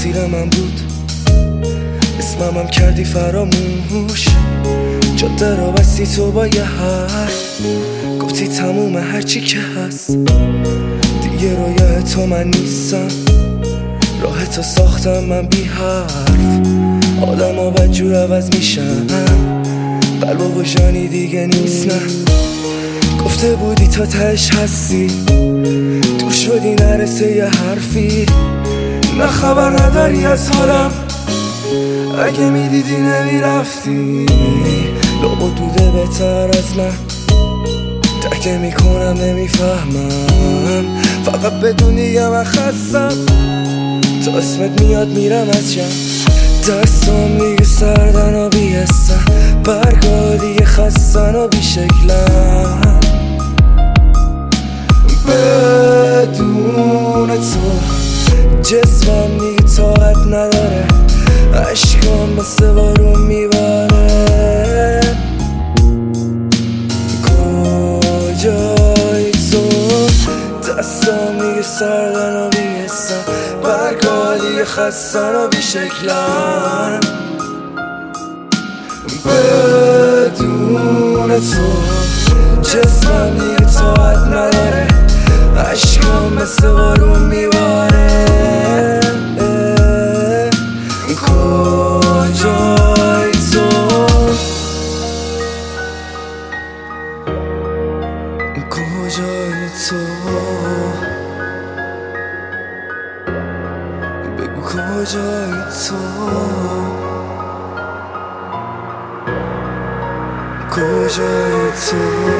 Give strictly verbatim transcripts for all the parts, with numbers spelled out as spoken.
تقصیر من بود، اسممم کردی فراموش. جاده را بستی تو با یه حرف، گفتی تموم هرچی که هست دیگه رویاه تو من نیستم. راه تو ساختم من بی حرف، آدم ها بدجور عوض میشن، قلب و وجدانی دیگه نیست. نه گفته بودی تا تهش هستی، دور شدی نرسه یه حرفی. نه خبر نداری از حالم، اگه میدیدی نمیرفتی. لابد دوده بهتر از من، درک نمیکنم نمیفهمم. فقط بدونی یه من خستم، تا اسمت میاد میرم از جمع. دستام دیگه سردن و بیستن، برگا دیگه خستن و بیشکلن. بدون تو جسمم دیگه طاقت نداره، عشقام مثل بارون میباره. کجایی تو؟ دستام دیگه سردن و بیستن، برگا دیگه خستن و بیشکلن. بدون تو جسمم دیگه طاقت نداره، عشقام مثل بارون میباره. کجایی تو؟ کجایی تو؟ بگو کجایی تو؟ کجایی تو؟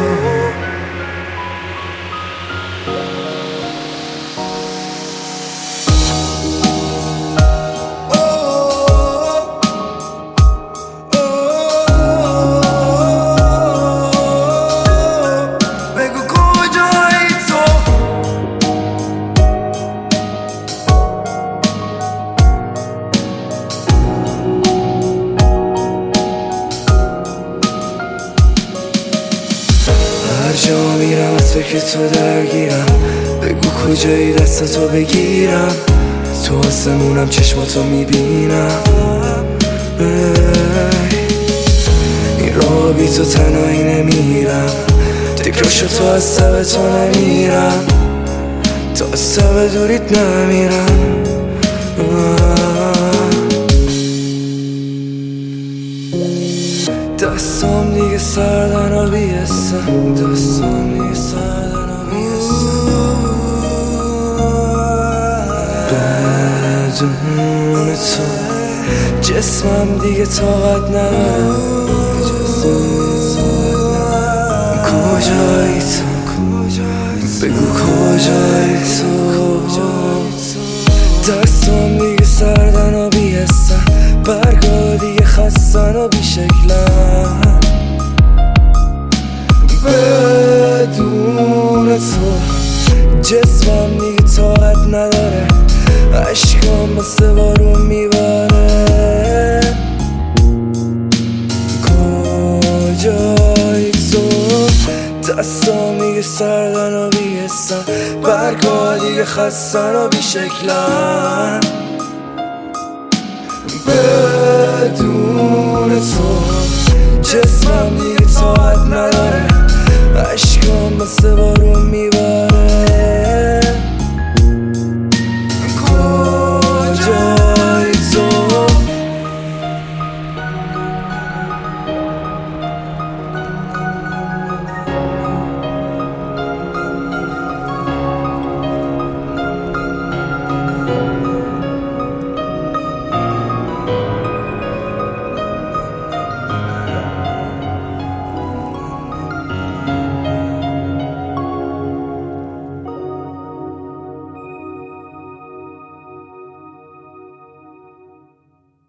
هر جا میرم از فکر تو درگیرم، بگو کجایی دستاتو بگیرم. تو آسمونم چشماتو میبینم، این راه بی تو تنهایی نمیرم. تکراشو تو از سب تو نمیرم، تا از سب دوریت نمیرم. دستام دیگه سردن و بیستن، دستام دیگه سردن و بیستن. بدون تو جسمم دیگه طاقت نداره. کجایی تو؟ بگو کجایی تو؟ دستام دیگه سردن و بیستن، برگا دیگه خستن و بیشکلن. بدون تو جسمم دیگه طاقت نداره، عشقام مثل بارون میباره. کجایی تو؟ دستام دیگه سردن و بیستن، برگا دیگه خستن و بیشکلن. بدون تو جسمم دیگه طاقت نداره، عشقام مثل بارون میباره.